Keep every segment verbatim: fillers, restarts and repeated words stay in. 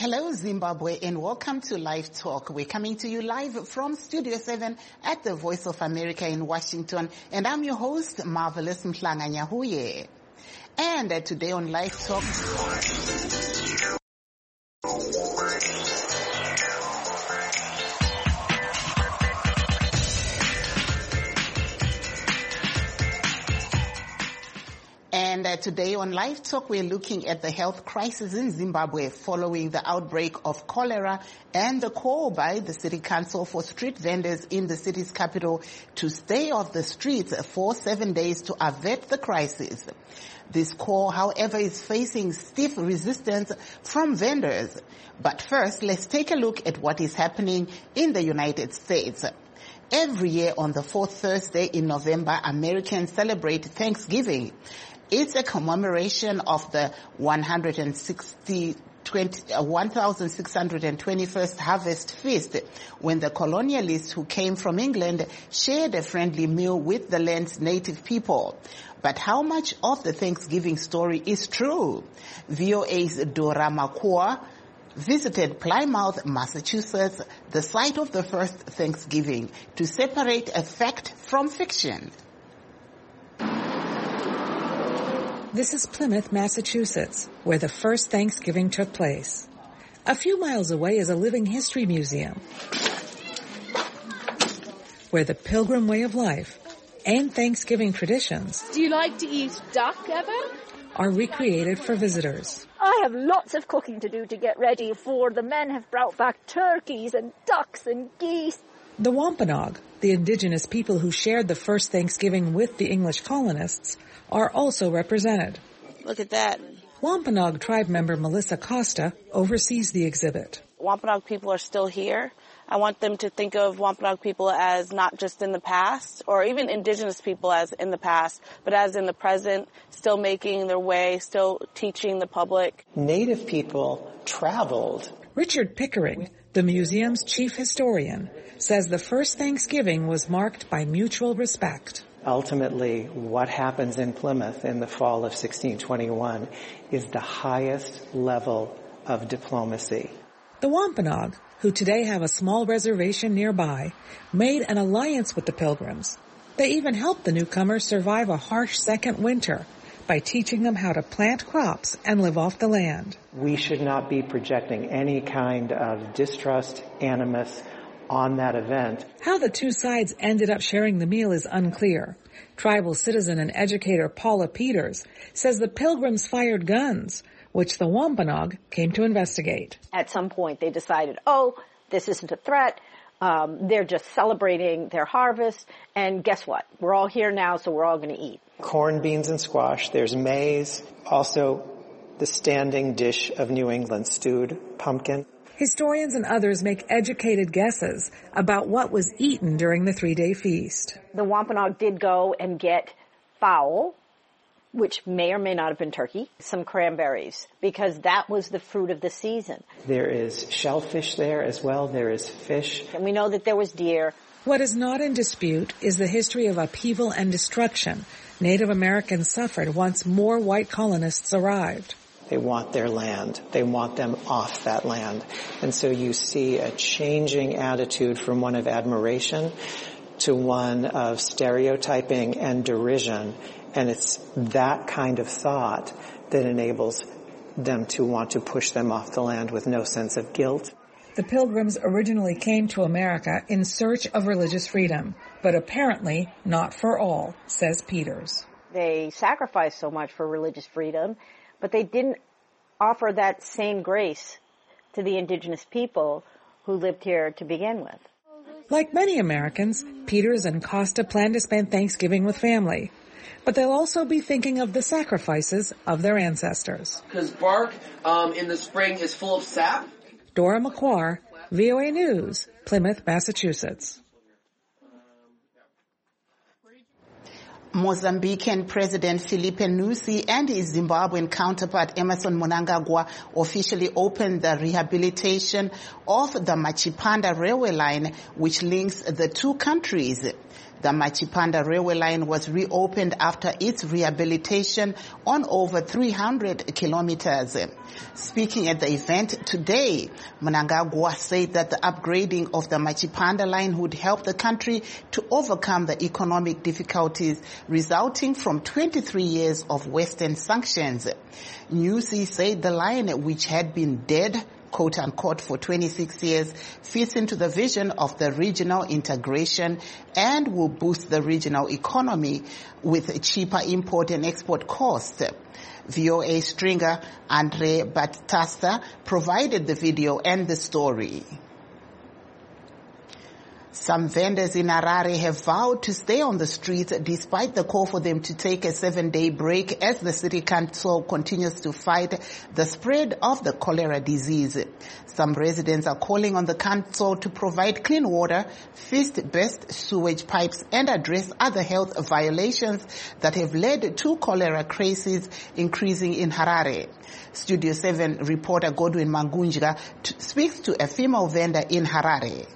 Hello, Zimbabwe, and welcome to Live Talk. We're coming to you live from Studio seven at the Voice of America in Washington, and I'm your host, Marvelous Mhlanga Nyahuye. And uh, today on Live Talk... And uh, today on Live Talk, we're looking at the health crisis in Zimbabwe following the outbreak of cholera and the call by the City Council for street vendors in the city's capital to stay off the streets for seven days to avert the crisis. This call, however, is facing stiff resistance from vendors. But first, let's take a look at what is happening in the United States. Every year on the fourth Thursday in November, Americans celebrate Thanksgiving. It's a commemoration of the one hundred sixty, twenty, uh, one thousand six hundred twenty-first Harvest Feast, when the colonialists who came from England shared a friendly meal with the land's native people. But how much of the Thanksgiving story is true? V O A's Dora Makua visited Plymouth, Massachusetts, the site of the first Thanksgiving, to separate a fact from fiction. This is Plymouth, Massachusetts, where the first Thanksgiving took place. A few miles away is a living history museum, where the Pilgrim way of life and Thanksgiving traditions Do you like to eat duck ever? are recreated for visitors. I have lots of cooking to do to get ready, for the men have brought back turkeys and ducks and geese. The Wampanoag, the indigenous people who shared the first Thanksgiving with the English colonists, are also represented. Look at that. Wampanoag tribe member Melissa Costa oversees the exhibit. Wampanoag people are still here. I want them to think of Wampanoag people as not just in the past, or even indigenous people as in the past, but as in the present, still making their way, still teaching the public. Native people traveled. Richard Pickering, the museum's chief historian, says the first Thanksgiving was marked by mutual respect. Ultimately, what happens in Plymouth in the fall of sixteen twenty-one is the highest level of diplomacy. The Wampanoag, who today have a small reservation nearby, made an alliance with the Pilgrims. They even helped the newcomers survive a harsh second winter by teaching them how to plant crops and live off the land. We should not be projecting any kind of distrust, animus on that event. How the two sides ended up sharing the meal is unclear. Tribal citizen and educator Paula Peters says the Pilgrims fired guns, which the Wampanoag came to investigate. At some point they decided, oh, this isn't a threat. Um, they're just celebrating their harvest. And guess what? We're all here now, so we're all going to eat. Corn, beans, and squash. There's maize. Also, the standing dish of New England, stewed pumpkin. Historians and others make educated guesses about what was eaten during the three-day feast. The Wampanoag did go and get fowl, which may or may not have been turkey, some cranberries, because that was the fruit of the season. There is shellfish there as well. There is fish. And we know that there was deer. What is not in dispute is the history of upheaval and destruction Native Americans suffered once more white colonists arrived. They want their land. They want them off that land. And so you see a changing attitude from one of admiration to one of stereotyping and derision. And it's that kind of thought that enables them to want to push them off the land with no sense of guilt. The Pilgrims originally came to America in search of religious freedom, but apparently not for all, says Peters. They sacrificed so much for religious freedom, but they didn't offer that same grace to the indigenous people who lived here to begin with. Like many Americans, Peters and Costa plan to spend Thanksgiving with family. But they'll also be thinking of the sacrifices of their ancestors. Because bark um, in the spring is full of sap. Dora McQuarr, V O A News, Plymouth, Massachusetts. Mozambican President Filipe Nyusi and his Zimbabwean counterpart Emmerson Mnangagwa officially opened the rehabilitation of the Machipanda railway line, which links the two countries. The Machipanda railway line was reopened after its rehabilitation on over three hundred kilometers. Speaking at the event today, Mnangagwa said that the upgrading of the Machipanda line would help the country to overcome the economic difficulties resulting from twenty-three years of Western sanctions. Nyusi said the line, which had been dead, quote unquote, for twenty-six years, fits into the vision of the regional integration and will boost the regional economy with cheaper import and export costs. V O A stringer Andre Batasta provided the video and the story. Some vendors in Harare have vowed to stay on the streets despite the call for them to take a seven-day break as the city council continues to fight the spread of the cholera disease. Some residents are calling on the council to provide clean water, fix best sewage pipes, and address other health violations that have led to cholera cases increasing in Harare. Studio seven reporter Godwin Mangunjga t- speaks to a female vendor in Harare.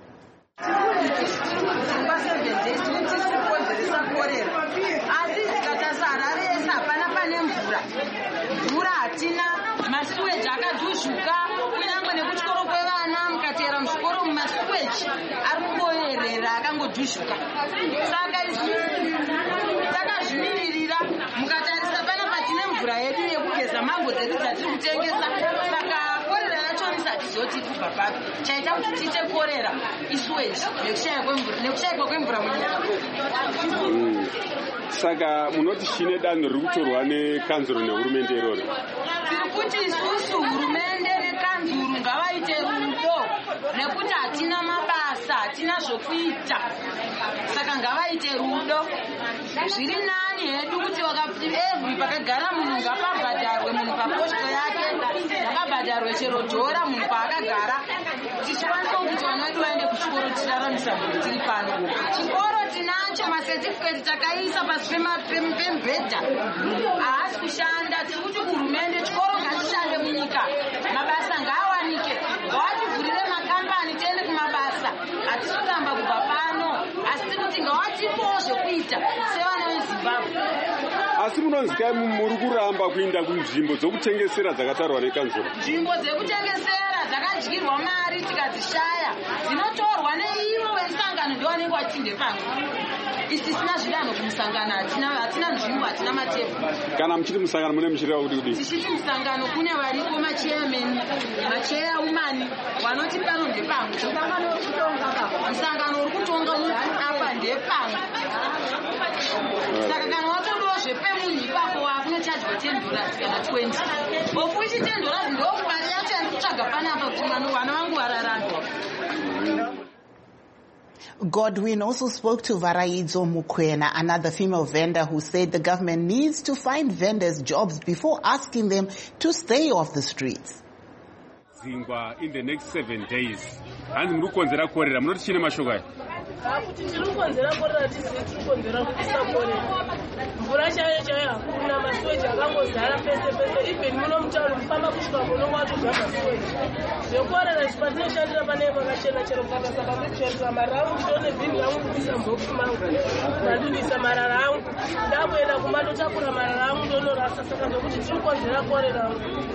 Saka munoti shine danho rikutorwa nekanzuro nehurumende iroro. Tiri kuti isusu hurumende nekanzuro ngavaite rudo nekuti hatina mabasa, hatina zvokuita. Saka ngavaite rudo. Zviri nani hedu kuti wakapti every pakagara munhu ngapabhadharwe munhu paposto yake, yakabhadharwe chero dhora munhu paakagara. Tichikwanisa kuti vana vedu vaende kuchikoro tichiraramisa mhuri tiri pano. Chikoro tinacho masertificate takaisa pasi pemubhedha. Haasi kushanda, tiri kuti hurumende chikoro ngachishande munyika. Mabasa ngaawanike. Ngawativhurire makambani tiende kumabasa. Hatisotamba kubva pano. Asi tiri kuti ngawatipowo zvokuita sevana veZimbabwe. Asi munonzika muri kuramba kuinda kunzvimbo dzokutengesera dzakatarwa nekanzuro. Nzvimbo dzekutengesera dzakadyirwa mari tikadzishaya. Dzinotorwa neivo vemusangano ndiwo vanenge vachinde pano. Isi tisina zvidano kumusangano, hatina nzvimbo, hatina matebvu. Kana muchiti musangano mune muchireva kuti kudii? Tichiti musangano kune varipo machairman, machairwoman vanoti pano ndepamwe. Musangano uri kutonga apa ndepamwe. Saka kana watodawo zvepemunhu ipapo wakunochajwa ten dollars kana twenty. Bofuichi ten dollars ndo mari yacho yandikutsvaga panapa kuti vana vangu vararame. Godwin also spoke to Varaidzo Mukwena, another female vendor, who said the government needs to find vendors jobs before asking them to stay off the streets. Zingwa in the next seven days. And murukonzera korera munoti chine mashoko aya. Akuti tirikonzera korera tizii tirikonzera kupisa korera. Mvura chaiyo chaiyo hakuna, masweji akangozara pese pese. Even muno mutauri mufamba kusvika muno watodya masweji. Zvekorera patinoshandira panenge pakachena chero pakasaka kucheresa marara angu ndione bhini yangu kubvisa mbokisi mangu. Ndadudisa marara angu. Ndakuenda kumba ndotakura marara angu ndonorasa. Saka ndokuti tirikonzera korera.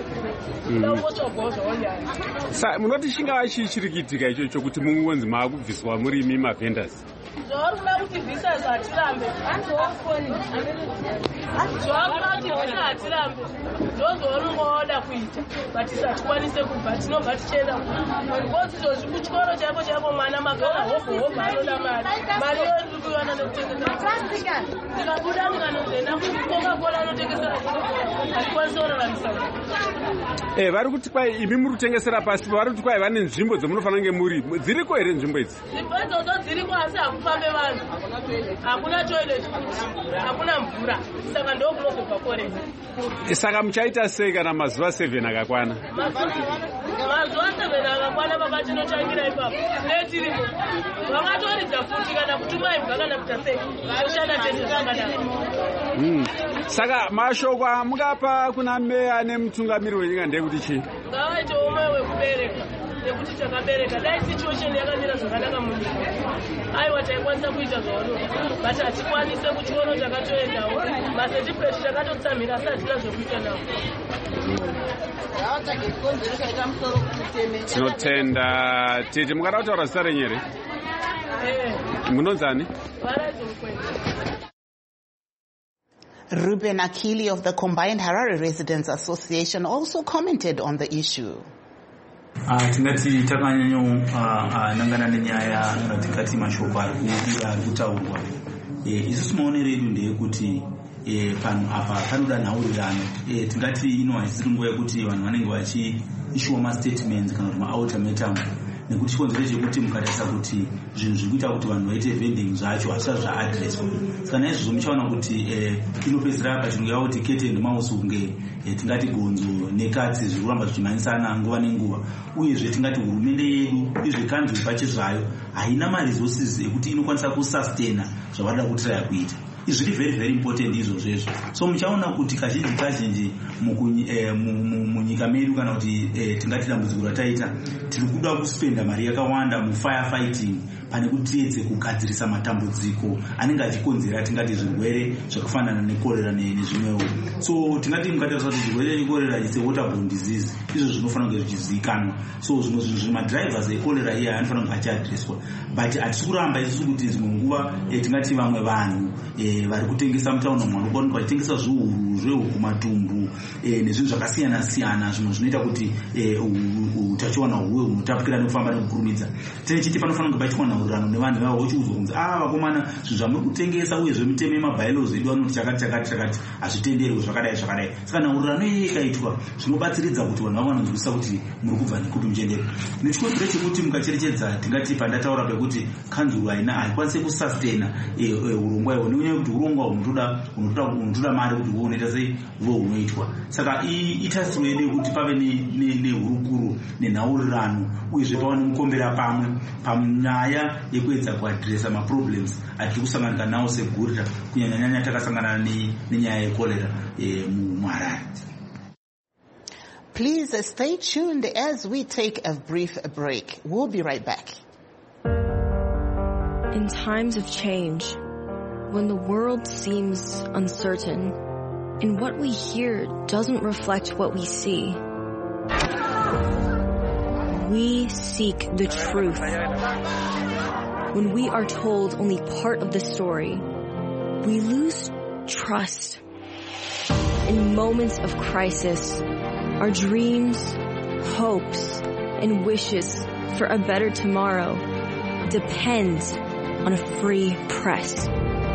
Sa munoti chingava chii chiri kuitika ichocho kuti mungonzi maakubviswa muri imi mavendors? Zvavarikuda kuti visa zvatirambe. Zvavakuda kuti visa hatirambe. Ndozvavanongoda kuita. But tisachikwanise kubva tinobva tichienda ngokuti izvozvi kuchikoro chako chako mwana magara hobho hobho anoda mari. Mari iyo ndiri kuiwana nekutengesera. Ndikabuda ndikanozoenda kuCoca-Cola anotengesera hatikwanisi kuraramisa. Eh, vari kuti kwai imi muri kutengesera pasi, vari kuti kwai vane nzvimbo dzomunofanira kunge muri. Dziriko here nzvimbo idzi? Nzvimbo idzodzo dziriko asi hakufambe vanhu. Hakuna toilet, hakuna mvura. Saka ndokunobva korera. Saka muchaita sei kana mazuva seven akakwana? Mazuva seven akakwana pakatinotangira ipapo. Netirimo. Vakatoridza futi kana kutuma ibva kana kuita sei. Toshanda tese zvakadaro. Hmm. Saka mashoko amungapa kuna meya nemutungamiri wenyika ndekuti chii? Ngavaite umwe wekubereka. nekuti takabereka dai situation yakamira zvakanaka munyika aiwa taikwanisa kuita zvaono but hatikwanise kuchiona takatoendawo masetipleti takatotsamhira asi hatina zvekuita nawo. tinotenda tete mukada kutaura zita renyu here munonzani? Ruben Akili of the Combined Harare Residents Association also commented on the issue. Tingati takanyanyo nangana nenyaya ratikati mashoko ari kutaurwa. Isusu maonero edu ndeyekuti pano apa panoda nhaurirano. Tingati ino haisiri nguva yekuti vanhu vanenge vachiishuwa mastatements kana kuti maultimatum. Nekuti chikonzero chekuti mukatarisa kuti zvinhu zviri kuita kuti vanhu vaite vending zvacho hazvisati zvaadreswa. Saka naizvozvo muchaona kuti inopedzisira pachinhu kuti cat and mouse kunge tingati gonzo nekatsi zviri kuramba zvichimhanyisana nguva nenguva. Uyezve tingati hurumende yedu izve country pache zvayo haina maresources ekuti inokwanisa kusustaina zvavada kuti raya kuita. Izvi zviri very very important izvozvo. So muchaona kuti kazhinji kazhinji munyika medu kana kuti tingati dambudziko rataita tiri kuda kuspenda mari yakawanda mufirefighting pane kuti tiedze kugadzirisa matambudziko anenge achikonzera tingati zvirwere zvakafanana nekorera nezvimwewo. So tingati mukatarisa kuti zvirwere chekorera is a waterborne disease, izvo zvinofanira kunge zvichizivikanwa. So zvimwe zvinhu zviri madrivers ekorera iya anofanira kunge achiadreswa, but hatisi kuramba isusu kuti dzimwe nguva tingati vamwe vanhu vari kutengesa mutaunha mwanokona vachitengesa zviuru zvehuku matumbu nezvinhu zvakasiyana siyana zvimwe zvinoita kuti utachiwana huwe hunotapukira nekufamba nekukurumidza. Tinechiti panofanira kunge paitwa nhaurirano nevanhu vavo vochiudzwa kunzi ah vakomana zvinhu zvamuri kutengesa uyezve mitemo yemabylaws edu anoti chakati chakati chakati hazvitenderwi zvakadai zvakadai. Saka nhaurirano iyi ikaitwa zvinobatsiridza kuti vanhu vanonzwisisa kuti muri kubva nekuti muchendere. Nechikonzero chekuti mukacherechedza tingati pandataura pekuti kanzuru haina haikwanisi kusustaina urongwa ihwo nenyaya yekuti urongwa hunotoda unotoda mari kuti huo unoita sei huo hunoitwa. Saka itasiro yedu kuti pave nehurukuru nenhaurirano uyezve pava nemukombera pamwe panyaya yekuedza kuadresa maproblems atiri kusanganika nawo segurira kunyanyanyanya takasangana nenyaya yekorera muHarare. Please stay tuned as we take a brief break. We'll be right back. In times of change, when the world seems uncertain and what we hear doesn't reflect what we see, we seek the truth. When we are told only part of the story, we lose trust. In moments of crisis, our dreams, hopes, and wishes for a better tomorrow depend on a free press.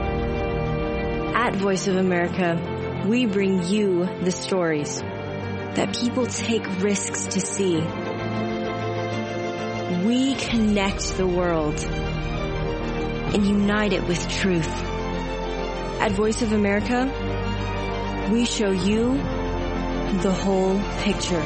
At Voice of America, we bring you the stories that people take risks to see. We connect the world and unite it with truth. At Voice of America, we show you the whole picture.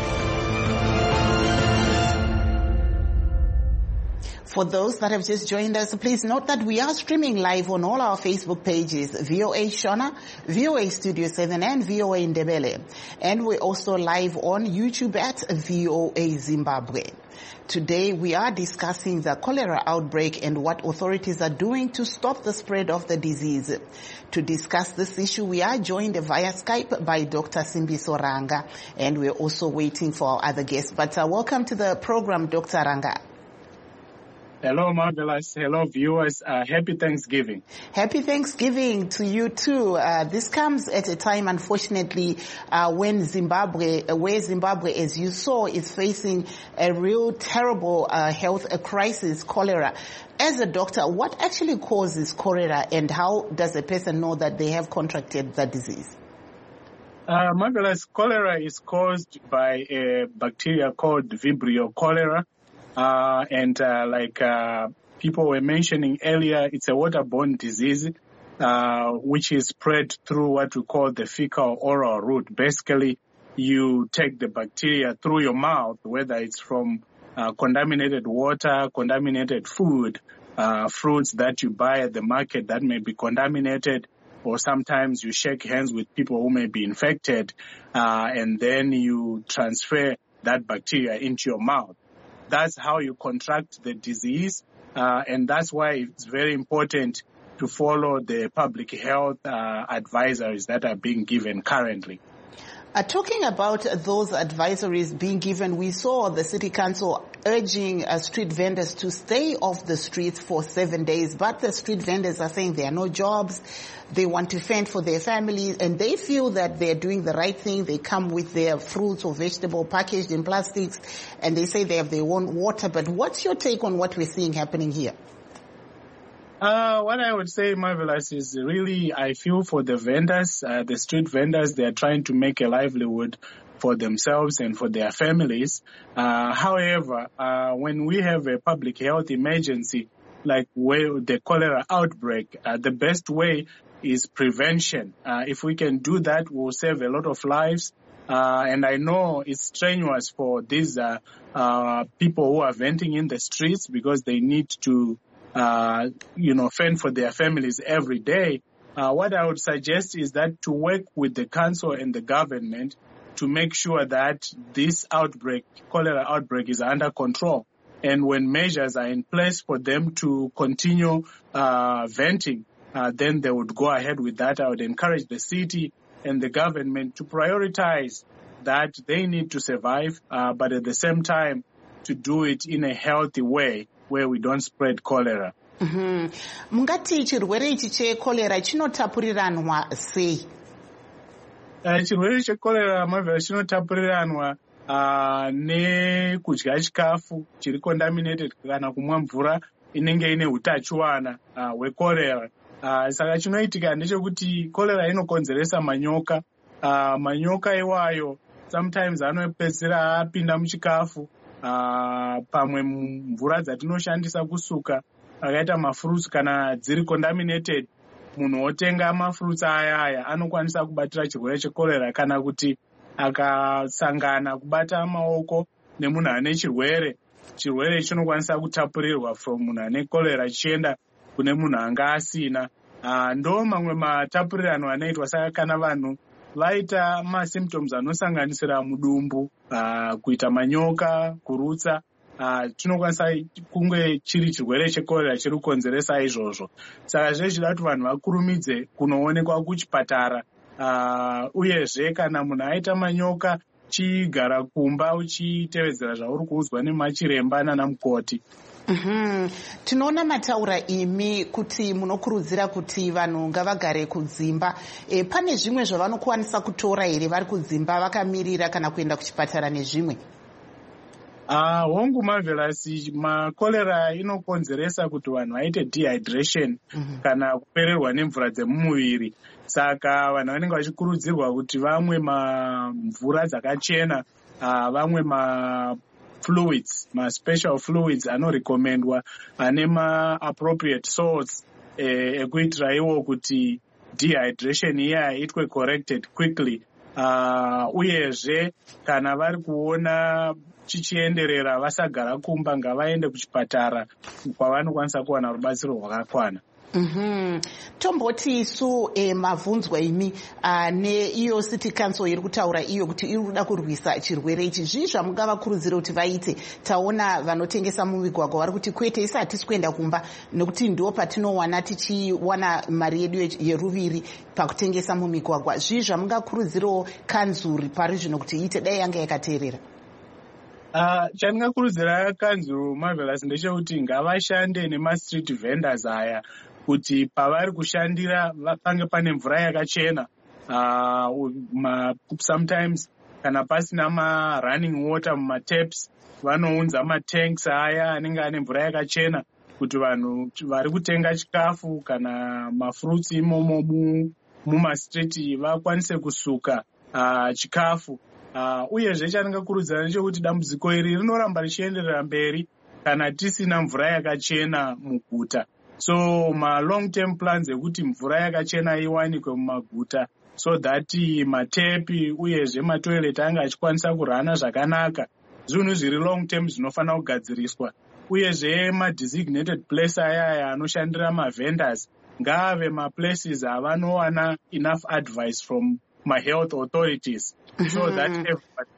For those that have just joined us, please note that we are streaming live on all our Facebook pages, V O A Shona, V O A Studio seven, and V O A Ndebele. And we're also live on YouTube at V O A Zimbabwe. Today we are discussing the cholera outbreak and what authorities are doing to stop the spread of the disease. To discuss this issue, we are joined via Skype by Doctor Simbiso Ranga, and we're also waiting for our other guests. But uh, welcome to the program, Doctor Ranga. Hello, Marvelous. Hello, viewers. Uh, happy Thanksgiving. Happy Thanksgiving to you too. Uh, this comes at a time, unfortunately, uh, when Zimbabwe, uh, where Zimbabwe, as you saw, is facing a real terrible uh, health uh, crisis, cholera. As a doctor, what actually causes cholera, and how does a person know that they have contracted the disease? Uh, Marvelous, cholera is caused by a bacteria called Vibrio cholera. Uh, and uh, like uh, people were mentioning earlier, it's a waterborne disease, uh, which is spread through what we call the fecal-oral route. Basically, you take the bacteria through your mouth, whether it's from uh, contaminated water, contaminated food, uh, fruits that you buy at the market that may be contaminated, or sometimes you shake hands with people who may be infected, uh, and then you transfer that bacteria into your mouth. that's how you contract the disease. Uh, and that's why it's very important to follow the public health uh, advisories that are being given currently. Uh, talking about those advisories being given, we saw the City Council urging uh, street vendors to stay off the streets for seven days. But the street vendors are saying there are no jobs. They want to fend for their families, and they feel that they're doing the right thing. They come with their fruits or vegetable packaged in plastics, and they say they have their own water. But what's your take on what we're seeing happening here? Uh, what I would say, Marvelous, is really I feel for the vendors, uh, the street vendors. They are trying to make a livelihood for themselves and for their families. Uh, however, uh, when we have a public health emergency, like where the cholera outbreak, uh, the best way is prevention. Uh, if we can do that, we'll save a lot of lives. Uh, and I know it's strenuous for these uh, uh, people who are venting in the streets because they need to Uh, you know, fend for their families every day. Uh, what I would suggest is that to work with the council and the government to make sure that this outbreak, cholera outbreak, is under control. And when measures are in place for them to continue uh, venting, uh, then they would go ahead with that. I would encourage the city and the government to prioritize that they need to survive, uh, but at the same time to do it in a healthy way where we don't spread cholera. Mm-hmm. Mungati chirwere ichi chekolera chinotapuriranwa sei? Uh, chirwere chekolera mavhera chinotapuriranwa uh, nekudya chikafu chiri contaminated kana kumwa mvura inenge ine utachiwana uh, hwekorera. Uh, saka chinoitika ndechekuti kolera inokonzeresa manyoka. Uh, manyoka iwayo sometimes anopedzera apinda muchikafu. Uh, pamwe mvura dzatinoshandisa kusuka akaita mafruits kana dziri contaminated, munhu otenga mafruits aya aya anokwanisa kubatira chirwere chekorera kana kuti akasangana kubata maoko nemunhu ane chirwere, chirwere chinokwanisa kutapurirwa from munhu ane korera chienda kune munhu anga asina. Uh, ndo mamwe matapurirano anoitwa. Saka kana vanhu vaita masymptoms anosanganisira mudumbu, uh, kuita manyoka, kurutsa, uh, tinokwanisa kunge chiri chirwere chekorera chiri kukonzeresa izvozvo. Saka zvezvida kuti vanhu vakurumidze kunoonekwa kuchipatara. Uh, uyezve kana munhu aita manyoka, chigara kumba uchitevedzera zvauri kuudzwa nemachiremba nana mukoti. Mm-hmm. Tinoona mataura imi kuti munokurudzira kuti vanhu ngavagare kudzimba. E, pane zvimwe zvavanokwanisa kutora here vari kudzimba vakamirira kana kuenda kuchipatara nezvimwe? Ah, hongu Marvelous, makolera inokonzeresa kuti vanhu vaite dehydration mm-hmm. kana kupererwa nemvura dzemumuviri. Saka vanhu vanenge vachikurudzirwa kuti vamwe mvura dzakachena, uh, vamwe ma fluids, ma special fluids anorecommendwa ane ma appropriate salts ekuitira iwo kuti dehydration iya itwe corrected quickly. Uh, uyezve kana vari kuona chichienderera vasagara kumba, ngavaende kuchipatara kwavanokwanisa kuwana rubatsiro rwakakwana. Mm-hmm. Tomboti isu eh, mavunzwa imi uh, neiyo City Council iri kutaura iyo kuti iri kuda kurwisa chirwere ichi. Zvii zvamungavakurudzira kuti vaite? Taona vanotengesa mumigwagwa vari kuti kwete isi hatisi kuenda kumba nekuti ndo patinowana tichiwana mari yedu yeruviri pakutengesa mumigwagwa. Zvii zvamungakurudzirawo kanzuri pari zvino kuti iite dai yanga yakateerera? Uh, chandingakurudzira kanzuro Marvelous ndechekuti ngavashande nema-street vendors aya kuti pavari kushandira pange pane mvura yakachena. Uh, ma, sometimes kana pasina ma-running water mumataps vanounza matanks aya anenge ane mvura yakachena kuti vanhu vari kutenga chikafu kana mafruits imomo mumastreet vakwanise kusuka uh, chikafu. Uh, uyezve chandingakurudzira ndechekuti dambudziko iri rinoramba richienderera mberi kana tisina mvura yakachena muguta. So ma long term plans ekuti mvura yakachena iwanikwe mumaguta so that matepi uyezve matoilet anga achikwanisa kurana zvakanaka. Zvinhu zviri long term zvinofanira kugadziriswa. Uyezve ma designated place aya anoshandira ma vendors ngaave ma places avanowana enough advice from my health authorities so that everybody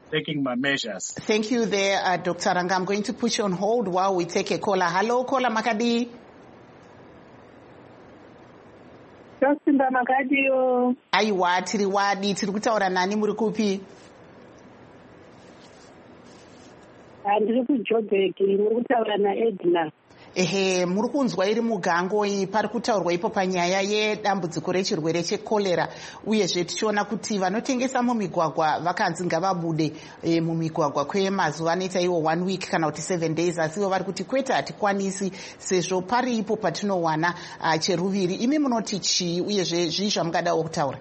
taking my measures. Thank you there, uh, Doctor Ranga. I'm going to put you on hold while we take a caller. Hello, caller Makadi. Tosimba Makadi yo. Aiwa, tiri wadi, tiri kutaura nani muri kupi? Andiri kuJoburg, muri kutaura na Edna. Ehe, muri kunzwa iri mugango iyi pari kutaurwa ipo panyaya yedambudziko rechirwere chekorera, uyezve tichiona kuti vanotengesa mumigwagwa vakanzi ngavabude e, mumigwagwa kwemazuva anoita iwo one week kana kuti seven days, asi ivo vari kuti kwete hatikwanisi sezvo pari ipo patinowana uh, cheruviri. Imi munoti chii uyezve zvii zvamungadawo kutaura?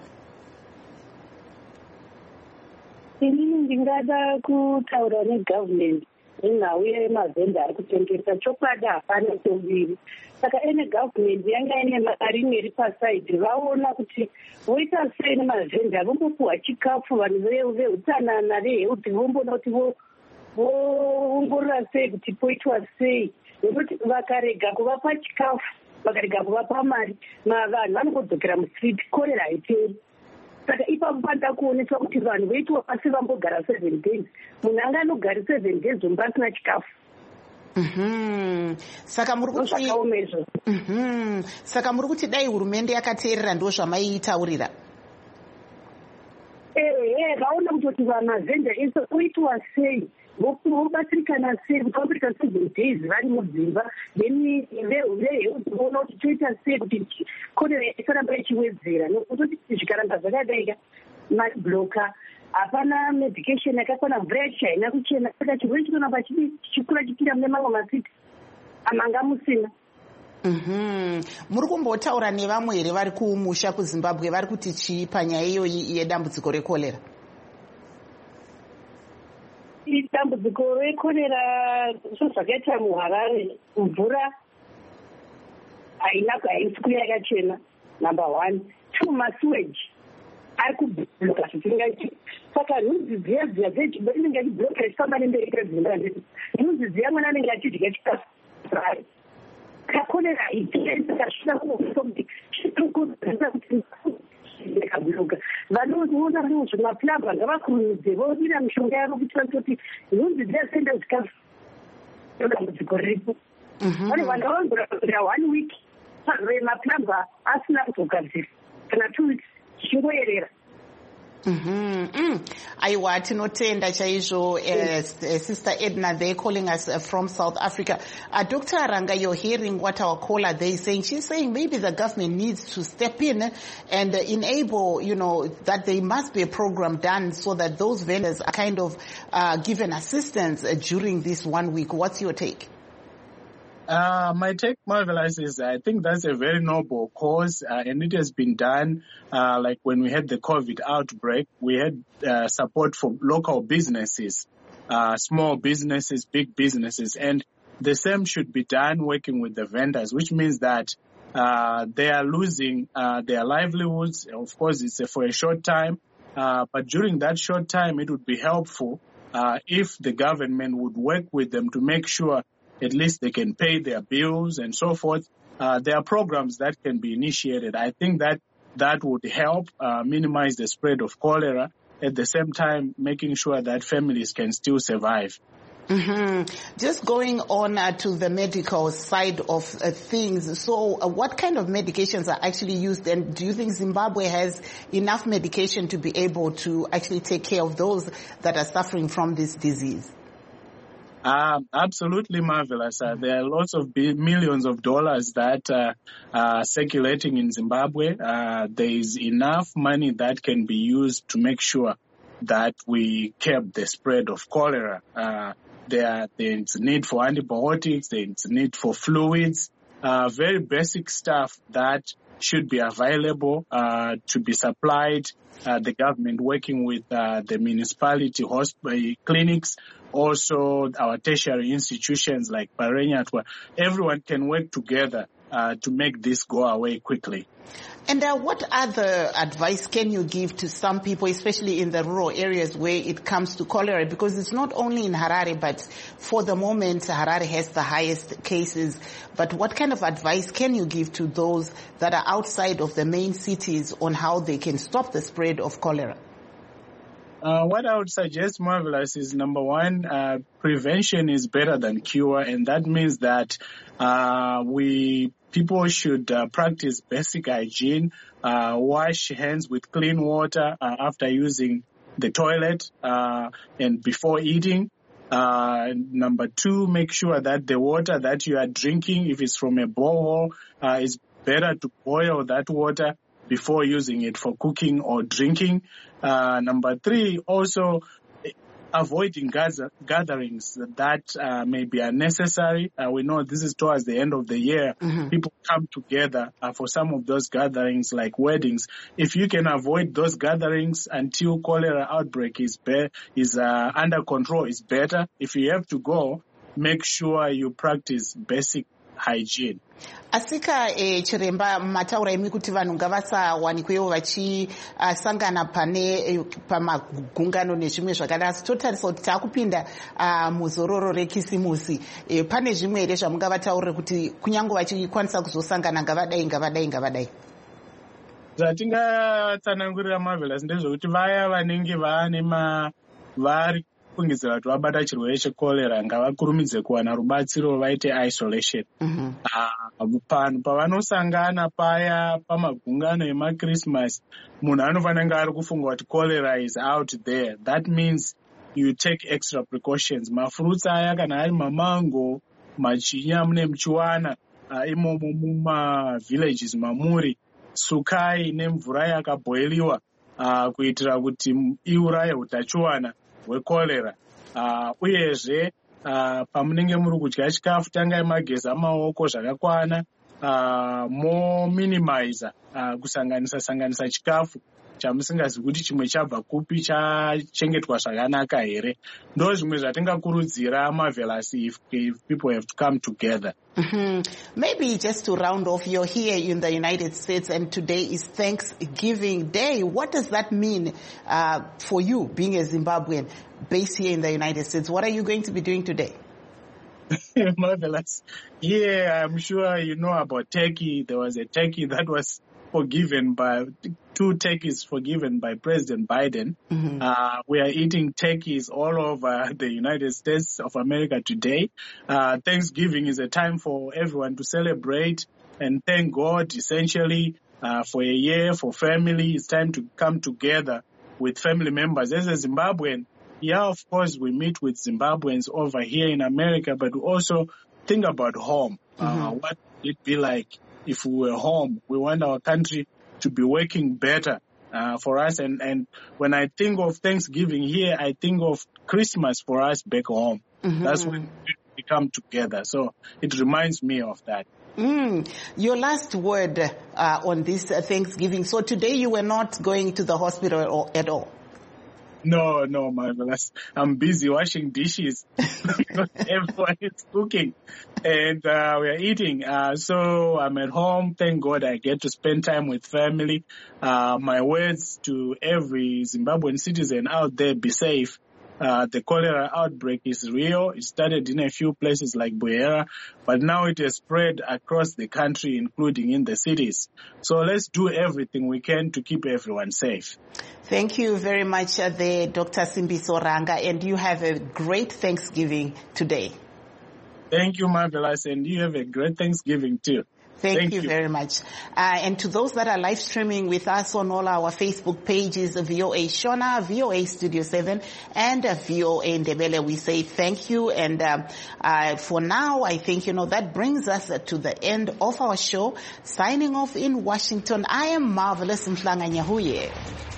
Inini ndingada kutaura negovernment nhau yemavhenda ari kutengesa chokwadi hapana chombiri. Saka ene government yanga ine mari imwe pasaidi, vaona kuti voita sei nemavhenda, vombopuhwa chikafu vanhu veutsanana vehealth vombona kuti voongorora sei kuti poitwa sei, nekuti vakarega kuvapa chikafu, vakarega kuvapa mari, vanhu vanongodzokera mustreet, korera haiperi. Saka ipapo panoda kuonesa kuti vanhu voitwa pasi vambogara seven days. Munhu anga anogara seven days zomba asina chikafu. Mhm. Saka muri kuti Mhm. Saka muri kuti dai hurumende yakateerera ndo zvamaiitaurira. Eh, eh, vaona kuti vamavhenda ese oitwa sei, vobatsirikana sei, kuti vabatsirika seven days vari mudzimba, then veona kuti toita sei kuti korera isaramba ichiwedzera, nekuti zvikaramba zvakadaika mabloka hapana medication yakakwana, mvura yacho haina kuchena, saka chirwere chinoramba chichikura chikwira mune mamwe masiti amanga musina. Mhm. Muri kumbotaura nevamwe here vari kumusha kuZimbabwe vari kuti chii panyaya iyoyi yedambudziko rekorera? Dambudziko rekorera zvakaita muHarare, mvura haina haisi kuya yakachena, number one. Two, masuweji ari kubloka zvisingaiti. Saka nhunzi dziya dziya inenge achibloka ichifamba nemberi kwedzimba ndedu. Nhunzi dziya mwana anenge achidya chikafu. Kakorera ichienda zvida kuonesa kuti chitokudzisa kuti ikabloka. Vanoona kuti maplamba ngavakurumidze vodira mishonga yavo kuitira kuti nhunzi dziya dziende zikafu. Dambudziko riripo. Pane vanhu vanogara one week maplamba asina kutogadzira kana two weeks chingoerera. Mm-hmm. Mm. Aiwa, tinotenda chaizvo. uh, Sister Edna there calling us uh, from South Africa. Uh, Doctor Ranga, you're hearing what our caller there is saying. She's saying maybe the government needs to step in and uh, enable, you know, that there must be a program done so that those vendors are kind of uh, given assistance uh, during this one week. What's your take? Uh, my take, Marvelous, is I think that's a very noble cause, uh, and it has been done. Uh, like when we had the COVID outbreak, we had uh, support for local businesses, uh, small businesses, big businesses, and the same should be done working with the vendors, which means that uh, they are losing uh, their livelihoods. Of course, it's a, for a short time, uh, but during that short time, it would be helpful uh, if the government would work with them to make sure at least they can pay their bills and so forth. Uh, there are programs that can be initiated. I think that that would help uh, minimize the spread of cholera, at the same time making sure that families can still survive. Mm-hmm. Just going on uh, to the medical side of uh, things. So uh, what kind of medications are actually used, and do you think Zimbabwe has enough medication to be able to actually take care of those that are suffering from this disease? Uh, absolutely marvelous. Uh, there are lots of b- millions of dollars that uh, are circulating in Zimbabwe. Uh, there is enough money that can be used to make sure that we curb the spread of cholera. Uh, there, there's need for antibiotics, there's need for fluids, uh, very basic stuff that should be available uh, to be supplied. Uh, the government working with uh, the municipality hospital clinics, also our tertiary institutions like Parenyatwa. Everyone can work together uh, to make this go away quickly. And uh, what other advice can you give to some people, especially in the rural areas where it comes to cholera? Because it's not only in Harare, but for the moment, Harare has the highest cases. But what kind of advice can you give to those that are outside of the main cities on how they can stop the spread of cholera? Uh, what I would suggest, Marvelous, is number one, uh, prevention is better than cure, and that means that uh, we people should uh, practice basic hygiene, uh, wash hands with clean water uh, after using the toilet uh, and before eating. Uh, number two, make sure that the water that you are drinking, if it's from a borehole, uh, is better to boil that water before using it for cooking or drinking. Uh, number three, also avoiding gather- gatherings that uh, may be unnecessary. Uh, we know this is towards the end of the year. Mm-hmm. People come together uh, for some of those gatherings like weddings. If you can avoid those gatherings until cholera outbreak is be- is uh, under control, is better. If you have to go, make sure you practice basic hygiene. Asika eh, chiremba mataura imi kuti vanhu ngavasawanikwewo vachisangana uh, pane eh, pamagungano nezvimwe zvakadaro. Asi totarisa kuti taakupinda uh, muzororo rekisimusi. Eh, pane zvimwe here zvamungavataurire kuti kunyange vachikwanisa kuzosangana ngavadai ngavadai ngavadai? Zvatingatsanangurira Marvelous ndezvekuti vaya vanenge vaane ma vari kungidzira kuti vabata chirwere chekorera ngavakurumidze kuwana rubatsiro vaite isolation. Mm-hmm. Uh, panhu pavanosangana paya pamagungano emaChristmas, munhu anofanira ari kufunga kuti cholera is out there. That means you take extra precautions. Mafruits aya kana ari mamango, machinya mune muchiwana uh, imomo muma villages mamuri, sukai nemvura yakaboiliwa uh, kuitira kuti iuraye utachiwana hwekorera. Uh, uyezve uh, pamunenge muri kudya chikafu tangai mageza maoko zvakakwana, uh, mo minimizer uh, kusanganisa sanganisa chikafu chamusingazi kuti chimwe chabva kupi chachengetwa zvakanaka here. Ndo zvimwe zvatingakurudzira Marvelous if, if people have to come together. Mm-hmm. Maybe just to round off, you're here in the United States and today is Thanksgiving Day. What does that mean uh, for you being a Zimbabwean based here in the United States? What are you going to be doing today? Marvelous. Yeah, I'm sure you know about turkey. There was a turkey that was forgiven by two turkeys forgiven by President Biden. Mm-hmm. Uh, we are eating turkeys all over the United States of America today. Uh, Thanksgiving is a time for everyone to celebrate and thank God, essentially, uh, for a year, for family. It's time to come together with family members. As a Zimbabwean, yeah, of course, we meet with Zimbabweans over here in America, but we also think about home. Mm-hmm. Uh, what would it be like if we were home? We want our country to be working better uh, for us. And, and when I think of Thanksgiving here, I think of Christmas for us back home. Mm-hmm. That's when we come together. So it reminds me of that. Mm. Your last word uh, on this uh, Thanksgiving. So today you were not going to the hospital at all? No, no, Marvelous. I'm busy washing dishes. Everyone is cooking. And uh, we are eating. Uh, so I'm at home. Thank God I get to spend time with family. Uh, my words to every Zimbabwean citizen out there, be safe. Uh, the cholera outbreak is real. It started in a few places like Buera, but now it has spread across the country, including in the cities. So let's do everything we can to keep everyone safe. Thank you very much, uh, there, Doctor Simbiso Ranga, and you have a great Thanksgiving today. Thank you, Marvelous, and you have a great Thanksgiving too. Thank, Thank you, you very much. Uh, and to those that are live streaming with us on all our Facebook pages, V O A Shona, V O A Studio seven, and uh, V O A Ndebele, we say thank you. And uh, uh, for now, I think, you know, that brings us uh, to the end of our show. Signing off in Washington, I am Marvelous Mhlanga Nyahuye.